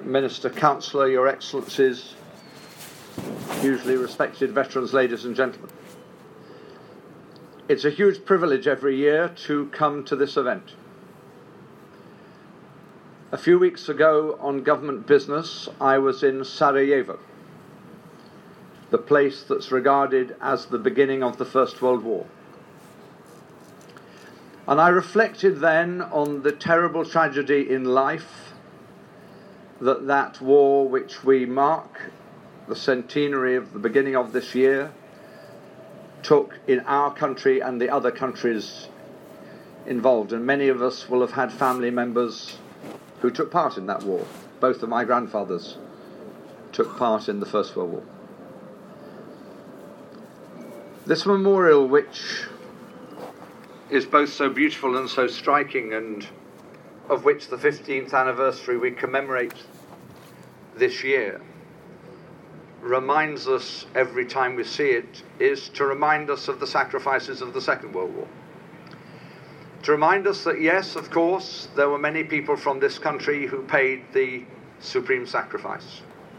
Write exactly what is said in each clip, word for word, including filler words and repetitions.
Minister, Councillor, Your Excellencies, hugely respected veterans, ladies and gentlemen. It's a huge privilege every year to come to this event. A few weeks ago on government business, I was in Sarajevo, the place that's regarded as the beginning of the First World War. And I reflected then on the terrible tragedy in life that that war, which we mark the centenary of the beginning of this year, took in our country and the other countries involved. And many of us will have had family members who took part in that war. Both of my grandfathers took part in the First World War. This memorial, which is both so beautiful and so striking, and of which the fifteenth anniversary we commemorate this year, reminds us every time we see it, is to remind us of the sacrifices of the Second World War. To remind us that, yes, of course, there were many people from this country who paid the supreme sacrifice.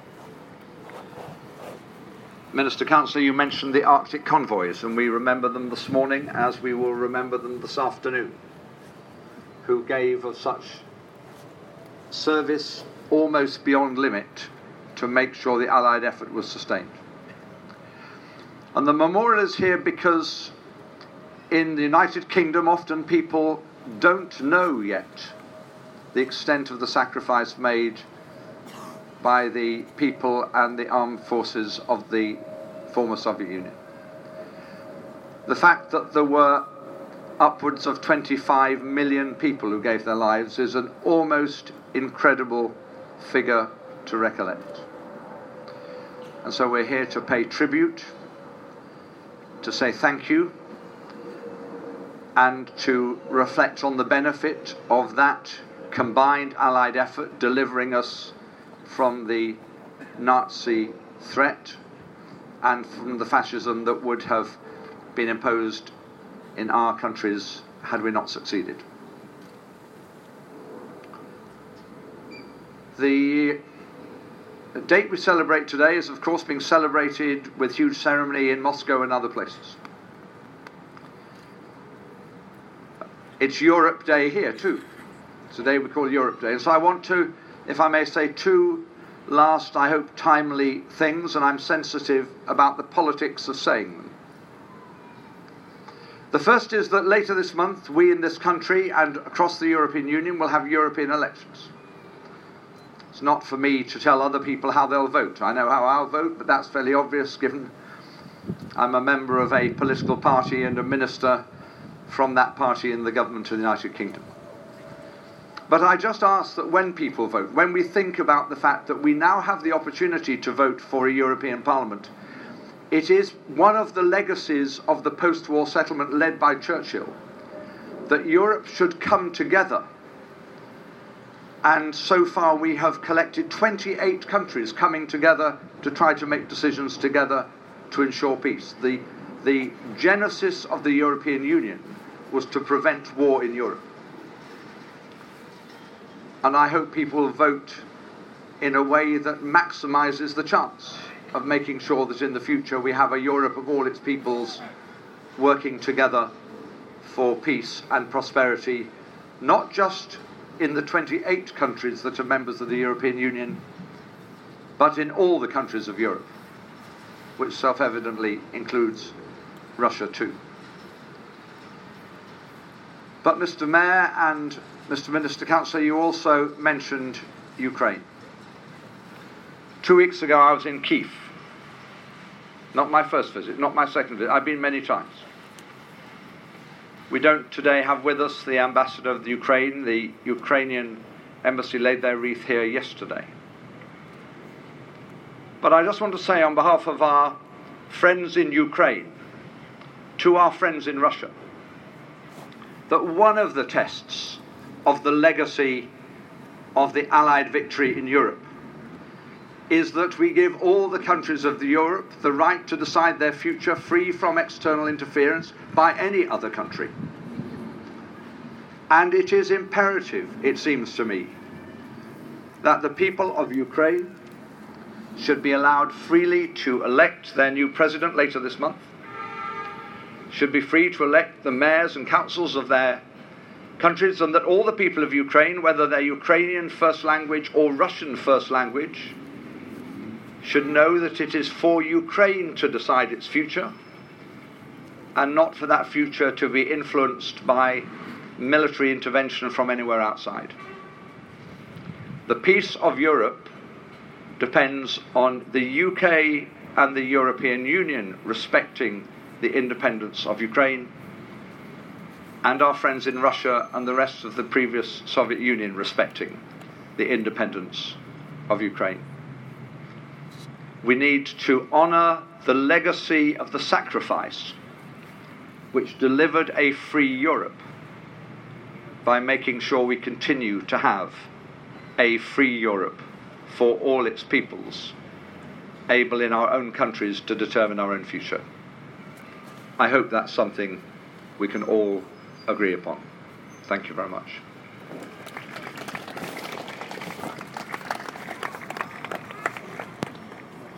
Minister, Councillor, you mentioned the Arctic convoys, and we remember them this morning as we will remember them this afternoon, who gave of such service almost beyond limit to make sure the Allied effort was sustained. And the memorial is here because in the United Kingdom often people don't know yet the extent of the sacrifice made by the people and the armed forces of the former Soviet Union. The fact that there were upwards of twenty-five million people who gave their lives is an almost incredible figure to recollect. And so we're here to pay tribute, to say thank you, and to reflect on the benefit of that combined Allied effort delivering us from the Nazi threat and from the fascism that would have been imposed in our countries had we not succeeded. The date we celebrate today is, of course, being celebrated with huge ceremony in Moscow and other places. It's Europe Day here, too. Today we call Europe Day. And so I want to, if I may say, two last, I hope, timely things, and I'm sensitive about the politics of saying them. The first is that later this month, we in this country and across the European Union will have European elections. It's not for me to tell other people how they'll vote. I know how I'll vote, but that's fairly obvious given I'm a member of a political party and a minister from that party in the government of the United Kingdom. But I just ask that when people vote, when we think about the fact that we now have the opportunity to vote for a European Parliament, it is one of the legacies of the post-war settlement led by Churchill that Europe should come together. And so far we have collected twenty-eight countries coming together to try to make decisions together to ensure peace. The, the genesis of the European Union was to prevent war in Europe. And I hope people will vote in a way that maximizes the chance of making sure that in the future we have a Europe of all its peoples working together for peace and prosperity, not just in the twenty-eight countries that are members of the European Union, but in all the countries of Europe, which self-evidently includes Russia too. But Mister Mayor and Mister Minister Councillor, you also mentioned Ukraine. Two weeks ago I was in Kyiv. Not my first visit, not my second visit. I've been many times. We don't today have with us the ambassador of the Ukraine. The Ukrainian embassy laid their wreath here yesterday. But I just want to say on behalf of our friends in Ukraine, to our friends in Russia, that one of the tests of the legacy of the Allied victory in Europe is that we give all the countries of the Europe the right to decide their future free from external interference by any other country. And it is imperative, it seems to me, that the people of Ukraine should be allowed freely to elect their new president later this month, should be free to elect the mayors and councils of their countries, and that all the people of Ukraine, whether they're Ukrainian first language or Russian first language, should know that it is for Ukraine to decide its future, and not for that future to be influenced by military intervention from anywhere outside. The peace of Europe depends on the U K and the European Union respecting the independence of Ukraine, and our friends in Russia and the rest of the previous Soviet Union respecting the independence of Ukraine. We need to honour the legacy of the sacrifice which delivered a free Europe by making sure we continue to have a free Europe for all its peoples, able in our own countries to determine our own future. I hope that's something we can all agree upon. Thank you very much.